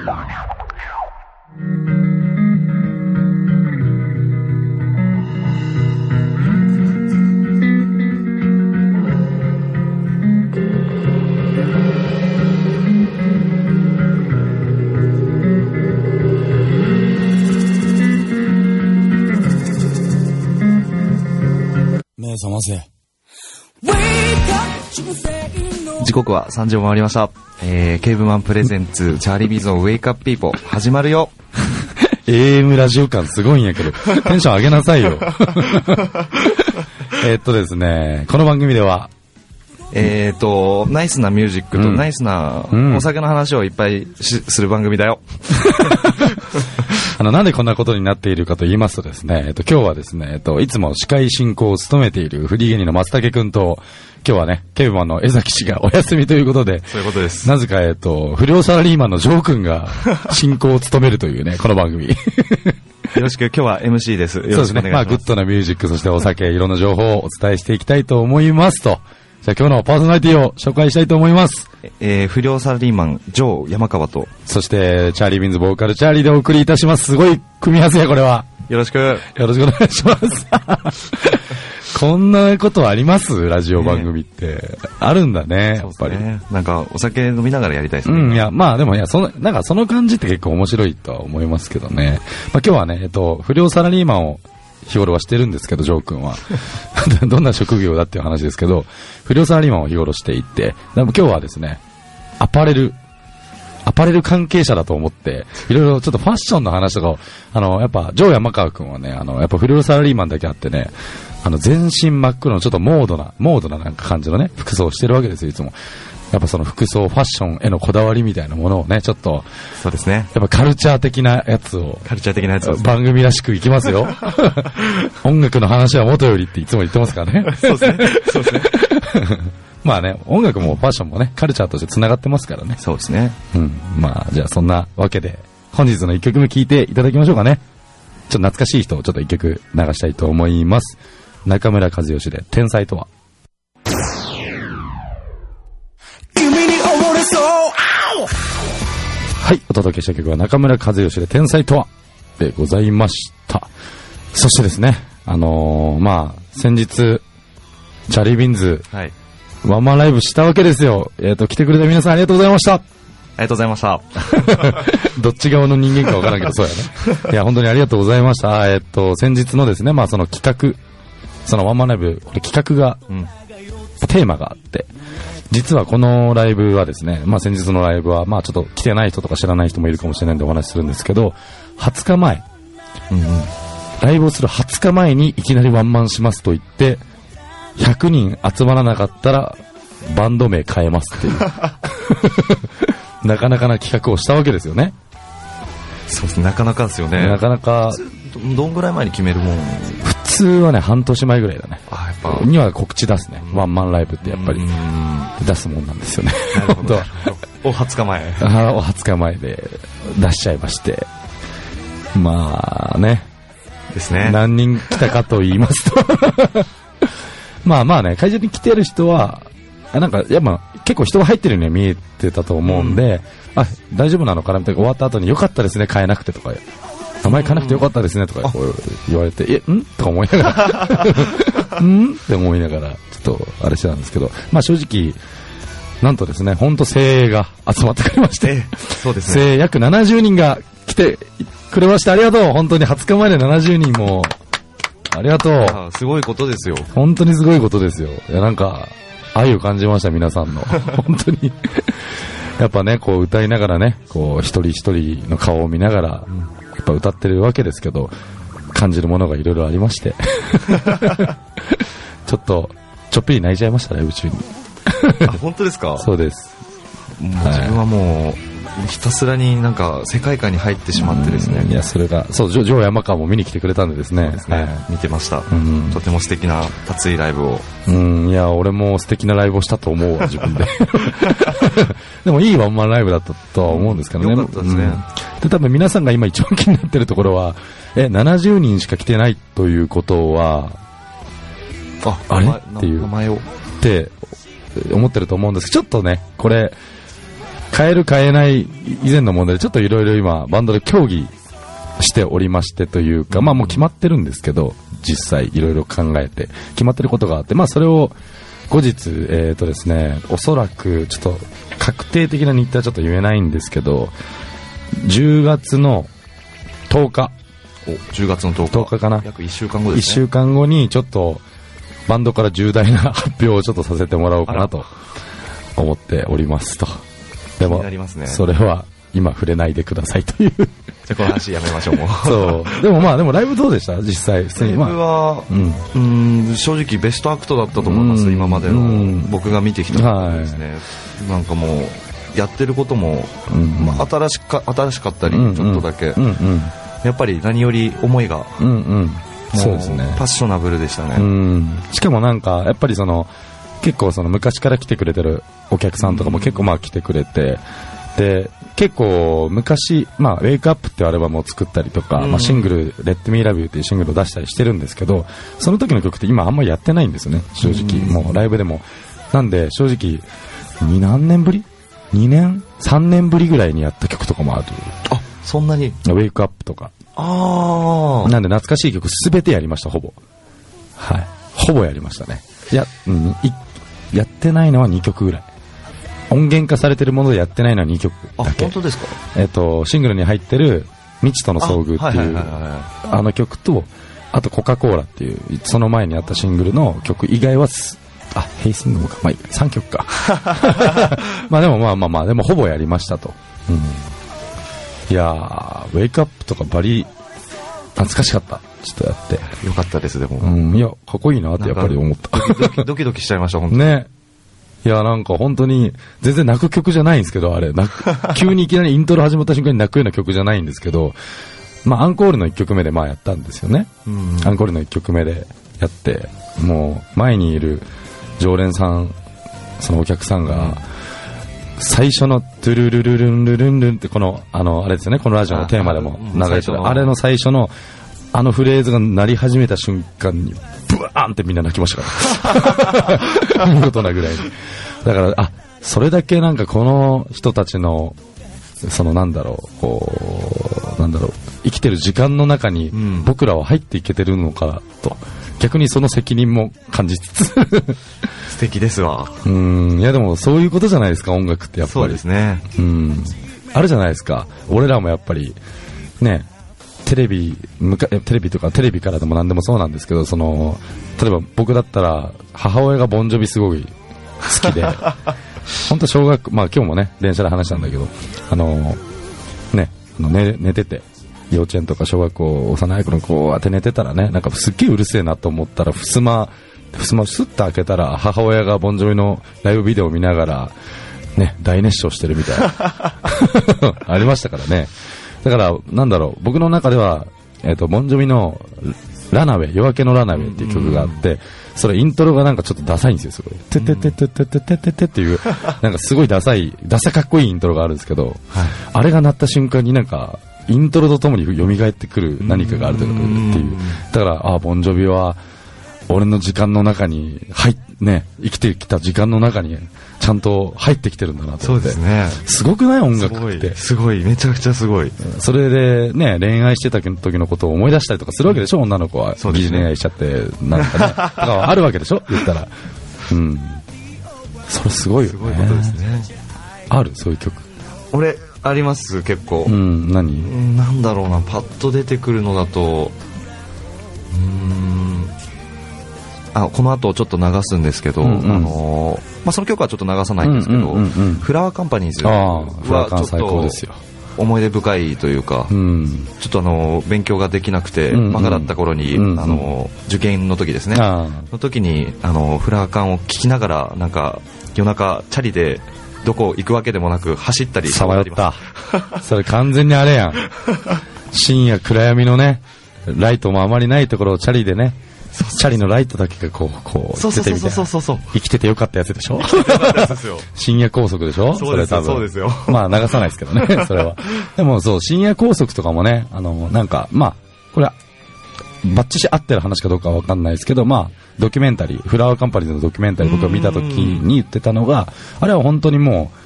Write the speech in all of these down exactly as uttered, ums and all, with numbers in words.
目覚ませ。 時刻はさんじを回りました。えー、ケーブマンプレゼンツチャーリービーズのウェイクアップピーポー始まるよ。 エーエム ラジオ感すごいんやけどテンション上げなさいよえっとですねこの番組ではえーとナイスなミュージックとナイスなお酒の話をいっぱいしする番組だよあのなんでこんなことになっているかと言いますとですね、えっと、今日はですね、えっと、いつも司会進行を務めているフリー芸人の松竹くんと、今日はね、ケーブマンの江崎氏がお休みということで、 そういうことです。 なぜか、えっと、不良サラリーマンのジョーくんが進行を務めるというね、この番組。よろしく、今日は エムシー です。よろしくお願いします。 そうですね。まあ、グッドなミュージック、そしてお酒、いろんな情報をお伝えしていきたいと思いますと。じゃあ今日のパーソナリティを紹介したいと思います。 えー、不良サラリーマン、ジョー山川と、 そして、チャーリービンズボーカル、チャーリーでお送りいたします。すごい組み合わせや、これは。 よろしく。 よろしくお願いします。こんなことありますラジオ番組って。ね、あるんだね、やっぱり。 ね、なんか、お酒飲みながらやりたいですね。 うん、いや、まあでも、いや、その、なんかその感じって結構面白いとは思いますけどね。まあ今日はね、えっと、不良サラリーマンを、日頃はしてるんですけど、ジョー君は。どんな職業だっていう話ですけど、不良サラリーマンを日頃していて、でも今日はですね、アパレル、アパレル関係者だと思って、いろいろちょっとファッションの話とかを、あの、やっぱ、ジョー山川君はね、あの、やっぱ不良サラリーマンだけあってね、あの、全身真っ黒のちょっとモードな、モードななんか感じのね、服装をしてるわけですよ、いつも。やっぱその服装、ファッションへのこだわりみたいなものをね、ちょっと、 そうですね。 やっぱカルチャー的なやつを、 カルチャー的なやつを、ね、 番組らしくいきますよ。音楽の話は元よりっていつも言ってますからね。 そうですね。そうですね。 まあね、音楽もファッションもね、カルチャーとして繋がってますからね。 そうですね。 うん。まあ、じゃあそんなわけで、本日の一曲目聴いていただきましょうかね。ちょっと懐かしい人をちょっと一曲流したいと思います。中村和義で、天才とは。はい、お届けした曲は中村和義で天才とはでございました。そしてですね、あのー、まあ、先日、チャリービンズ、はい、ワンマンライブしたわけですよ。えっと、来てくれた皆さんありがとうございました。ありがとうございました。 どっち側の人間かわからんけど、そうやね。いや、本当にありがとうございました。えっと、先日のですね、まあ、その企画、そのワンマンライブ、これ企画が、うん、テーマがあって、実はこのライブはですね、まあ先日のライブは、まあちょっと来てない人とか知らない人もいるかもしれないんでお話しするんですけど、はつかまえ、うんうん、ライブをするはつかまえにいきなりワンマンしますと言って、ひゃくにん集まらなかったらバンド名変えますっていう、なかなかな企画をしたわけですよね。 そうですね、なかなかですよね。 なかなか。 どんぐらい前に決めるもん？ 普通はね、半年前ぐらいだね。 あ、やっぱ。 には告知出すね。ワンマンライブってやっぱり出すもんなんですよね。 なるほど。おはつかまえ。 あ、おはつかまえで出しちゃいまして。まあね。 ですね。 何人来たかと言いますと。まあまあね、会場に来てる人は、なんか、やっぱ結構人が入ってるように見えてたと思うんで、うん、あ、大丈夫なのかなみたいな終わった後によかったですね、変えなくてとか。名前変えなくてよかったですねとか言われて、え、んとか思いながら、んって思いながら、ちょっとあれしてたんですけど、まあ正直、なんとですね、ほんと精鋭が集まってくれまして、 そうですね。 精鋭約ななじゅうにんが来てくれました。ありがとう。本当にはつかまえでななじゅうにんも、ありがとう。 あ、すごいことですよ。 本当にすごいことですよ。いや、なんか、愛を感じました、皆さんの。本当に。やっぱね、こう歌いながらね、こう一人一人の顔を見ながら、うん、やっぱ歌ってるわけですけど、感じるものがいろいろありまして。ちょっと、ちょっぴり泣いちゃいましたね、宇宙に。 あ、本当ですか？ そうです。 もう自分はもう、ひたすらになんか世界観に入ってしまってですね。 いや、それが、そう、ジョー山川も見に来てくれたんでですね。そうですね、 はい、見てました、うん。とても素敵な熱いライブを。 うん、いや、俺も素敵なライブをしたと思うわ、自分で。でもいいワンマンライブだったとは思うんですけどね。 よかったですね。うん、 で、多分皆さんが今一番気になってるところは、え、ななじゅうにんしか来てないということは、 あ、 あれっていう。 名前を。 って思ってると思うんですけど、ちょっとね、これ、 変える変えない以前の問題でちょっといろいろ今バンドで協議しておりましてというか、まあもう決まってるんですけど、実際いろいろ考えて決まってることがあって、まあそれを後日、えーとですね、おそらくちょっと確定的な日程はちょっと言えないんですけど、じゅうがつのとおか、 おじゅうがつのとおか、 とおかかな、 約いっしゅうかんごですね。 いっしゅうかんごにちょっとバンドから重大な発表をちょっとさせてもらおうかなと思っておりますと。でも、ね、それは今触れないでくださいというじゃあこの話やめましょうもうそうでもまあでもライブどうでした実際。 ライブは、まあ、うん、うん正直ベストアクトだったと思います、うん、今までの僕が見てきたことですね、はい、なんかもうやってることも、うんまあ、新しか新しかったりちょっとだけ、うんうんうんうん、やっぱり何より思いが、うんうん、そうですね、パッショナブルでしたね、うん、 しかもなんかやっぱりその結構その昔から来てくれてるお客さんとかも結構まあ来てくれて、で結構昔、まあ、ウェイクアップっていうアルバムを作ったりとか、うんまあ、シングル Let Me Love You っていうシングルを出したりしてるんですけど、その時の曲って今あんまりやってないんですよね正直、うん、もうライブでもなんで正直に何年ぶりにねんさんねんぶりぐらいにやった曲とかもある。 あそんなにウェイクアップとかあなんで懐かしい曲すべてやりましたほぼはいほぼやりましたね。いや、うん、いやってないのはにきょくぐらい、音源化されてるものでやってないのはにきょくだけ。 あ本当ですか。 えっとシングルに入ってる未知との遭遇っていう あ,、はいはいはいはい、あの曲とあとコカ・コーラっていうその前にあったシングルの曲以外はあヘイシングもか、まあ、さんきょくかまあでもまあまあまあでもほぼやりましたと、うん、いやーウェイクアップとかバリ懐かしかった。ちょっとやってよかったです。でも、 うん、いやかっこいいなってやっぱり思ったドキドキドキドキしちゃいました本当にね。いやなんか本当に全然泣く曲じゃないんですけど、あれ泣く急にいきなりイントロ始まった瞬間に泣くような曲じゃないんですけど、まあアンコールのいっきょくめでまあやったんですよね、うん、アンコールのいっきょくめでやって、もう前にいる常連さんそのお客さんが、うん、最初のトゥルルルルンルルンルンってこのあのあれですよね、このラジオのテーマでも流れてる あ, あれの最初のあのフレーズが鳴り始めた瞬間にブワーンってみんな泣きましたから見事なぐらいに。だからあそれだけなんかこの人たちのそのなんだろうこうなんだろう生きてる時間の中に僕らは入っていけてるのかと、うん、逆にその責任も感じつつ素敵ですわ。 うんいやでもそういうことじゃないですか音楽ってやっぱり。 そうですね。 うんあるじゃないですか。俺らもやっぱりねテレビテレビとかテレビからでも何でもそうなんですけど、その例えば僕だったら母親がボンジョビすごい好きで本当小学まあ今日もね電車で話したんだけど、あのねあの 寝, 寝てて幼稚園とか小学校幼い頃にこう当て寝てたらね、なんかすっげえうるせえなと思ったらふすまふすまスッと開けたら母親がボンジョビのライブビデオを見ながらね大熱唱してるみたいなありましたからね。だからなんだろう僕の中では、えー、とボンジョビのラナウェイ夜明けのラナウェイっていう曲があって、うん、それイントロがなんかちょっとダサいんですよすごいてててててててててっていうなんかすごいダサいダサかっこいいイントロがあるんですけど、はい、あれが鳴った瞬間になんかイントロとともに蘇ってくる何かがあるっていう、だからあボンジョビは俺の時間の中に入っね生きてきた時間の中にちゃんと入ってきてるんだなと思って。そうですね。すごくない音楽って。 すごい、すごいめちゃくちゃすごい。 それでね恋愛してた時のことを思い出したりとかするわけでしょ、女の子は。そうですね。疑似恋愛しちゃってなんかねとかあるわけでしょ言ったら。うんそれすごいよね。すごいことですね。あるそういう曲。 俺あります結構。 うん何なんだろうなパッと出てくるのだとうーんあこの後ちょっと流すんですけど、うんうんあのーまあ、その曲はちょっと流さないんですけど、うんうんうんうん、フラワーカンパニーズはちょっと思い出深いというか、うん、ちょっとあの勉強ができなくて、うんうん、バカだった頃に、うんうん、あの受験の時ですね、の時にあのフラワーカンを聴きながらなんか夜中チャリでどこ行くわけでもなく走ったりさまよったそれ完全にあれやん深夜暗闇のねライトもあまりないところをチャリでねチャリのライトだけがこうこう出てみたいな生きててよかったやつでしょ深夜高速でしょ。 そうですよそうですよ。 まあ流さないですけどねそれは。でもそう深夜高速とかもねあのなんかまあこれはバッチシ合ってる話かどうかは分かんないですけど、まあドキュメンタリーフラワーカンパニーズのドキュメンタリー僕が見た時に言ってたのがあれは本当にもう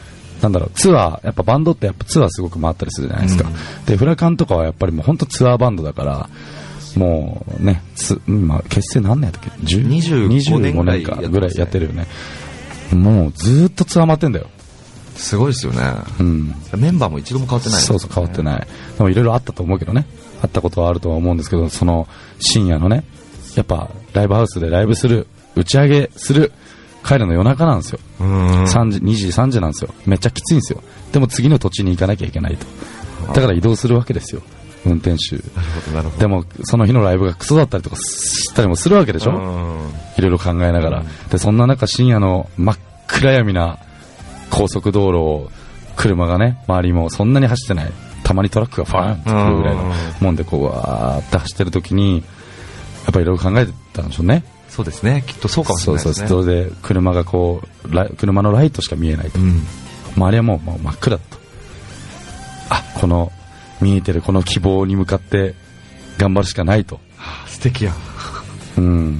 なんだろう、ツアー、やっぱバンドってやっぱツアーすごく回ったりするじゃないですか。うん、で、フラカンとかはやっぱりもう本当ツアーバンドだから、もうね、つまあ、結成何年やったっけ ?にじゅうごねんかぐらいやってるよね。もうずーっとツアー回ってんだよ。 すごいですよね。うん。メンバーも一度も変わってない、ね。 そうそう、変わってない。でもいろいろあったと思うけどね。あったことはあるとは思うんですけど、その深夜のね、やっぱライブハウスでライブする、打ち上げする、帰るの夜中なんですよ。さんじ、にじ、さんじなんですよ。めっちゃきついんですよ。でも次の土地に行かなきゃいけないと。だから移動するわけですよ。運転手。 なるほどなるほど。 でもその日のライブがクソだったりとかしたりもするわけでしょ。いろいろ考えながら。でそんな中深夜の真っ暗闇な高速道路を車がね、周りもそんなに走ってない。たまにトラックがファーンってくるぐらいのもんでこうわーって走ってる時にやっぱりいろいろ考えてたんでしょうね。 そうですね。きっとそうかもしれないですね。 そうそう。それで車がこう車のライトしか見えないと。うん、周りはもう、もう真っ暗だと。あ、この見えてるこの希望に向かって頑張るしかないと。 はあ、素敵や。 うん、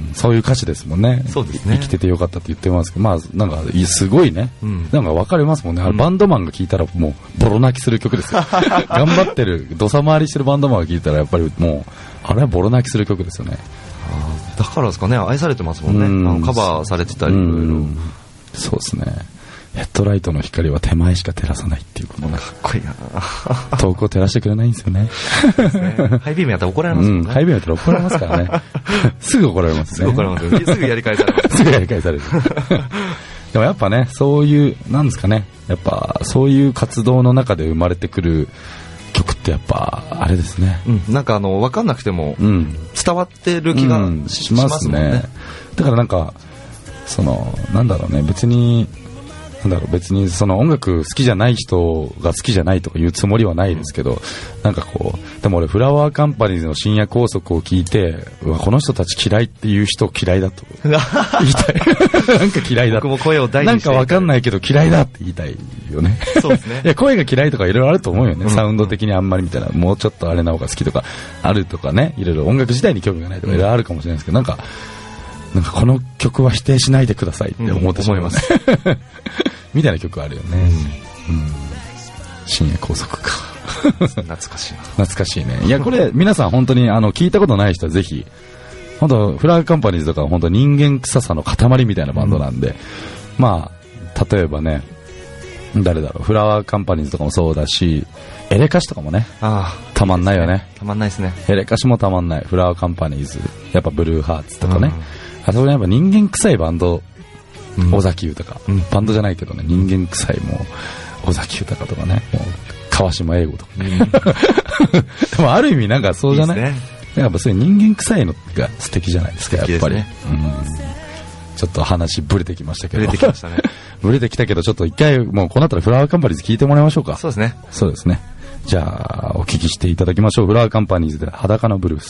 そういう歌詞ですもんね。 そうですね。 生きててよかったって言ってますけど、まあなんかすごいね、うん、なんか分かりますもんね。あれバンドマンが聴いたらもうボロ泣きする曲ですよ。頑張ってる土佐回りしてるバンドマンが聴いたらやっぱりもうあれはボロ泣きする曲ですよね。 あ、だからですかね、愛されてますもんね。うん、あのカバーされてたりいろいろ。 そうですね。ヘッドライトの光は手前しか照らさないっていうこのね、 かっこいいな。 遠くを照らしてくれないんですよね。 ハイビームやったら怒られますもんね。 うん、ハイビームやったら怒られますからね。すぐ怒られますね。 すぐ怒られますよ。すぐやり返されます。 すぐやり返される。でもやっぱね、そういうなんですかね、やっぱそういう活動の中で生まれてくる曲ってやっぱあれですね。 うん、なんかあの分かんなくても伝わってる気がしますね。うん、しますね。 だからなんかそのなんだろうね、別に。なんだろう、別にその音楽好きじゃない人が好きじゃないとか言うつもりはないですけど、なんかこう、でも俺フラワーカンパニーズの深夜拘束を聞いて、うわこの人たち嫌いっていう人嫌いだと言いたい。なんか嫌いだ。 僕も声を大にして。 なんかわかんないけど嫌いだって言いたいよね。 そうですね。 いや声が嫌いとかいろいろあると思うよね。うん、サウンド的にあんまりみたいな、もうちょっとあれな方が好きとかあるとかね、いろいろ音楽自体に興味がないとかいろいろあるかもしれないですけど、なんかなんかこの曲は否定しないでくださいって思ってしまいます。うんみたいな曲あるよね。うんうん、深夜拘束か。 懐かしいな。 懐かしいね。いやこれ皆さん本当にあの聞いたことない人はぜひ、本当フラワーカンパニーズとかは本当人間臭さの塊みたいなバンドなんで、うん、まあ例えばね、誰だろう、フラワーカンパニーズとかもそうだし、エレカシとかもね、あたまんないよね。 たまんないですね。 エレカシもたまんない。フラワーカンパニーズ、やっぱブルーハーツとかね、うん、あそこやっぱ人間臭いバンド。尾崎豊、うん、バンドじゃないけどね、人間臭いもう尾崎豊とかね、もう川島英語とか、ね、うん、でもある意味なんかそうじゃない？いいですね。やっぱそういう人間臭いのが素敵じゃないですか、やっぱり。ね、うん、ちょっと話ブレてきましたけど。 ブレてきましたね。 ブレてきたけどちょっと一回もうこの後フラワーカンパニーズ聞いてもらいましょうか。 そうですね。 そうですね。じゃあお聞きしていただきましょう。フラワーカンパニーズで裸のブルース。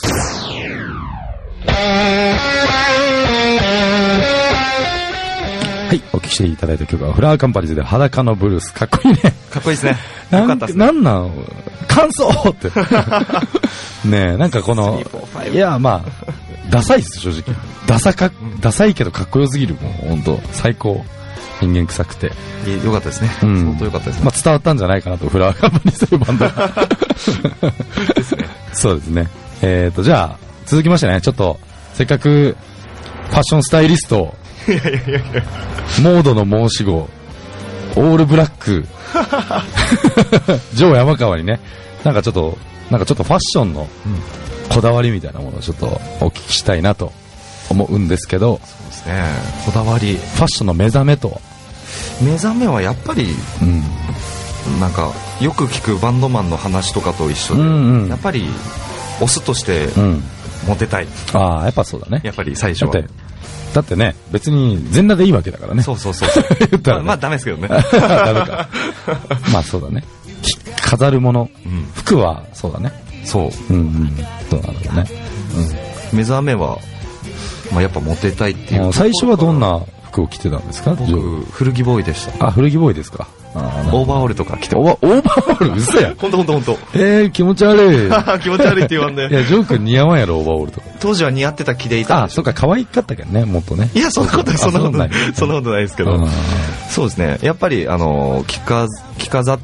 はい、お聞きしていただいた曲はフラワーカンパニーズで裸のブルース。かっこいいね。 かっこいいですね。よかったですね。 なんなん感想ってねえ、なんかこのいやまあダサいっす正直。ダサかダサいけどかっこよすぎる。もう本当最高。人間臭くてよかったですね。うん、相当よかったですね。 まあ伝わったんじゃないかなと、フラワーカンパニーズというバンドですね。そうですね。えっとじゃあ続きましてね、ちょっとせっかくファッションスタイリストいやいやいやいやモードの申し子オールブラックジョー山川にね、なんかちょっとなんかちょっとファッションのこだわりみたいなものをちょっとお聞きしたいなと思うんですけど。 そうですね。こだわり、 ファッションの目覚めとは。 目覚めはやっぱり、うん、なんかよく聞くバンドマンの話とかと一緒で、うんうん、やっぱりオスとしてモテたい、うん、 ああやっぱそうだね。 やっぱり最初はだってね、別に全裸でいいわけだからね。 そうそうそうそう言ったら、ね、まあ、まあダメですけどね。ダメか。 まあそうだね。飾るもの、うん、服はそうだね。 そう。うんうん。 そうなんだよね。 うん。目覚めは、まあやっぱモテたいっていう。 最初はどんな服を着てたんですか？ 僕古着ボーイでした。 あ、古着ボーイですか。 オーバーオールとか着てオーバーオーバーオール嘘や。 ほんとほんとほんと。 えー、気持ち悪い。 気持ち悪いって言わんね。 いや、ジョー君似合わんやろ、オーバーオールとか。 当時は似合ってた気でいた。 あ、そっか、可愛かったけどね、もっとね。 いや、そんなことない、そんなことない。そんなことないですけど。 うん、 そうですね。やっぱり、あの、着か、着飾って、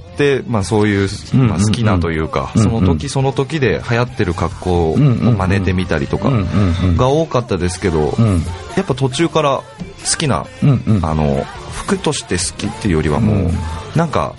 まあそういう、まあ、好きなというか、うんうん、その時その時で流行ってる格好を真似てみたりとかが多かったですけど、うんうん、やっぱ途中から好きな、うんうん、あの、服として好きっていうよりはもう、うん、なんか、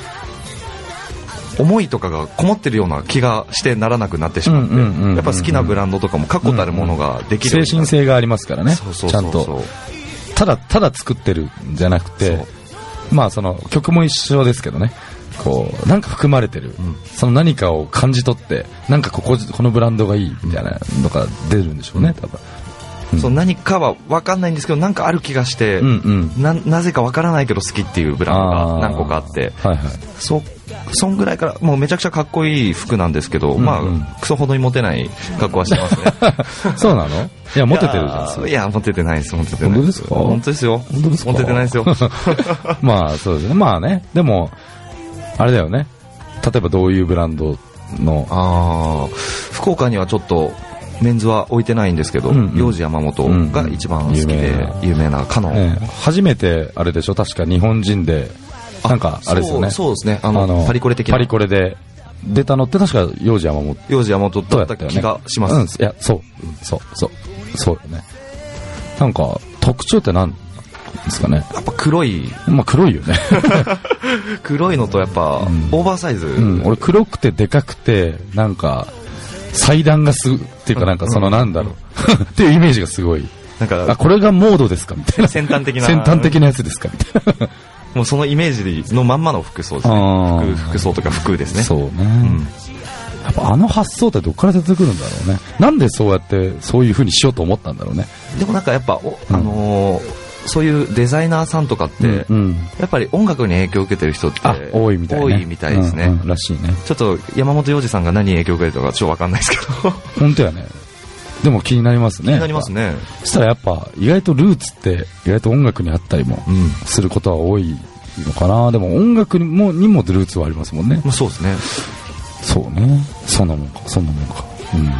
思いとかがこもってるような気がしてならなくなってしまって、やっぱ好きなブランドとかも確固たるものができる、 うんうん、精神性がありますからね。そうそうそうそう、ちゃんとただただ作ってるんじゃなくて、まあその曲も一緒ですけどね、こうなんか含まれてる、うん、その何かを感じ取ってなんかこここのブランドがいいみたいなのが出るんでしょうね、多分。うん、そう何かは分かんないんですけど、なんかある気がして、うんうん、な, なぜか分からないけど好きっていうブランドが何個かあって、はいはい、そそんぐらいからもうめちゃくちゃかっこいい服なんですけど、うんうん、まあクソほどにモテない格好はしてますね。そうなの？いやモテてるじゃん。いやモテてないです。モテてない。本当ですか？本当ですよ。本当ですか？モテてないですよ。まあそうですね。まあね、でもあれだよね。例えばどういうブランドの？ああ、福岡にはちょっとメンズは置いてないんですけど、うんうん、幼児山本が一番好きで有名なカノン、ええ、初めてあれでしょ、確か日本人でなんかあれですよね。そうですね、あの、あのパリコレ的なパリコレで出たのって確か幼児山本幼児山本だった気がします、ね、うん、いやそう、うん、そうそうそうよね。なんか特徴って何ですかね。やっぱ黒い、まあ黒いよね。黒いのとやっぱ、うん、オーバーサイズ、うん、俺黒くてでかくてなんか祭壇がすっていうかなんかそのなんだろう、うん、っていうイメージがすごいなんか、あ、これがモードですかみたいな、先端的な先端的なやつですかみたいな。もうそのイメージのまんまの服装ですね。服, 服装とか服ですね。そうね、うん、やっぱあの発想ってどっから出てくるんだろうね。なんでそうやってそういう風にしようと思ったんだろうね。でもなんかやっぱお、あのーうん、そういうデザイナーさんとかって、うんうん、やっぱり音楽に影響を受けてる人って多いみたい、ね、多いみたいですね、うんうん、らしいね。ちょっと山本洋次さんが何に影響を受けてるかちょっと分かんないですけど。本当やね。でも気になりますね。気になりますね。そしたらやっぱ意外とルーツって意外と音楽にあったりもすることは多いのかな、うん、でも音楽にもにもルーツはありますもんね。まあ、そうですね。そうね。そんなもんか、そんなもんか。うんうんうんうん。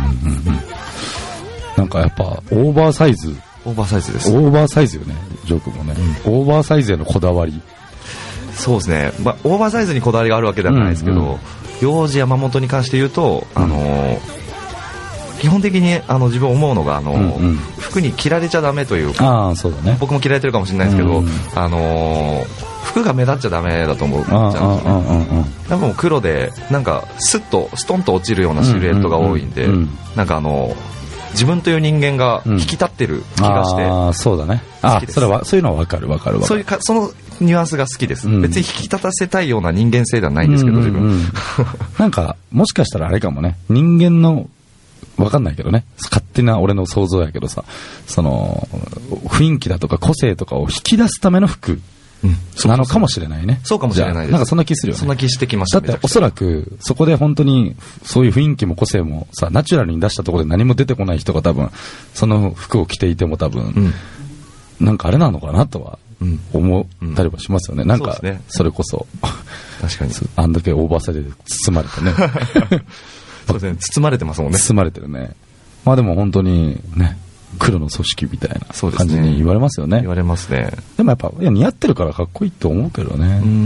なんかやっぱオーバーサイズ。オーバーサイズです。オーバーサイズよね、ジョー君もね、うん、オーバーサイズへのこだわり。そうですね。まあオーバーサイズにこだわりがあるわけではないですけど、うんうん、幼児山本に関して言うと、あのー。基本的にあの自分思うのがあの、うんうん、服に着られちゃダメというか、あ、そうだね、僕も着られてるかもしれないですけど、うんうん、あのー、服が目立っちゃダメだと思っちゃうんですよね。多分黒でなんかスッとストンと落ちるようなシルエットが多いんで、うんうんうん、なんかあのー、自分という人間が引き立ってる気がして、うん、あ、そうだね、あ、それはそういうのは分かる分かる分かる。そういうか、そのニュアンスが好きです、うん、別に引き立たせたいような人間性ではないんですけど、自分、うんうんうん、なんかもしかしたらあれかもね、人間のわかんないけどね、勝手な俺の想像やけどさ、その雰囲気だとか個性とかを引き出すための服なのかもしれないね。そうかもしれないです。なんかそんな気するよね。そんな気してきました。だっておそらくそこで本当にそういう雰囲気も個性もさ、ナチュラルに出したところで何も出てこない人が多分その服を着ていても多分、うん、なんかあれなのかなとは思ったりはしますよね、うん、なんかそれこそ確かにあんだけオーバーサイズで包まれてね。そうですね、包まれてますもんね。包まれてるね。まあでも本当にね、黒の組織みたいな感じに言われますよね。言われますね。でもやっぱいや似合ってるからかっこいいと思うけどね。うん、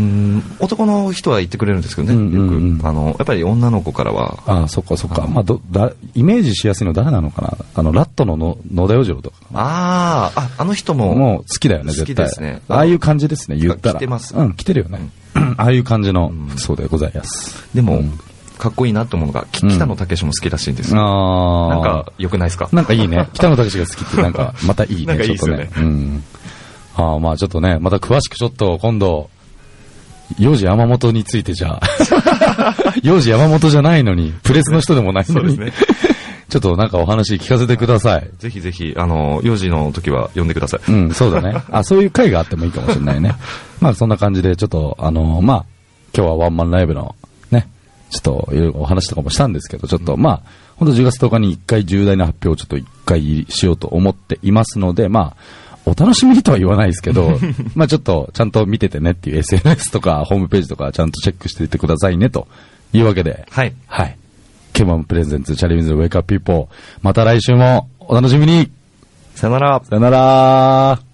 男の人は言ってくれるんですけどね、うんうんうん、よくあのやっぱり女の子からは、ああ、そっかそっか、まあどだイメージしやすいの誰なのかな、あのラットのの野田洋次郎とか。ああ、あの人ももう好きだよね、絶対。好きですね。ああいう感じですね、言ったら。着てます。うん、着てるよね。うん、ああいう感じの服装でございます。でも。うん、かっこいいなと思うのが北野武も好きらしいんですよ、うん、なんか良くないですか。なんかいいね。北野武が好きってなんかまたいいね。なんかいいですよね。ちょっとね、うん、あ、まあちょっとね、また詳しくちょっと今度幼児山本についてじゃあ幼児山本じゃないのにプレスの人でもないのに、そうですね。ちょっとなんかお話聞かせてください。ぜひぜひあの幼児の時は呼んでください。うん、そうだね。あ、そういう会があってもいいかもしれないね。まあそんな感じでちょっとあのまあ今日はワンマンライブのちょっといろいろお話とかもしたんですけど、ちょっとまあ本当じゅうがつとおかにいっかい重大な発表をちょっといっかいしようと思っていますので、まあお楽しみにとは言わないですけど、まあちょっとちゃんと見ててねっていう エスエヌエス とかホームページとかちゃんとチェックしていってくださいねというわけで、 はい。 はい。ケマンプレゼンツチャレンジウェイクアップピーポー。また来週もお楽しみに。 さよなら。 さよなら。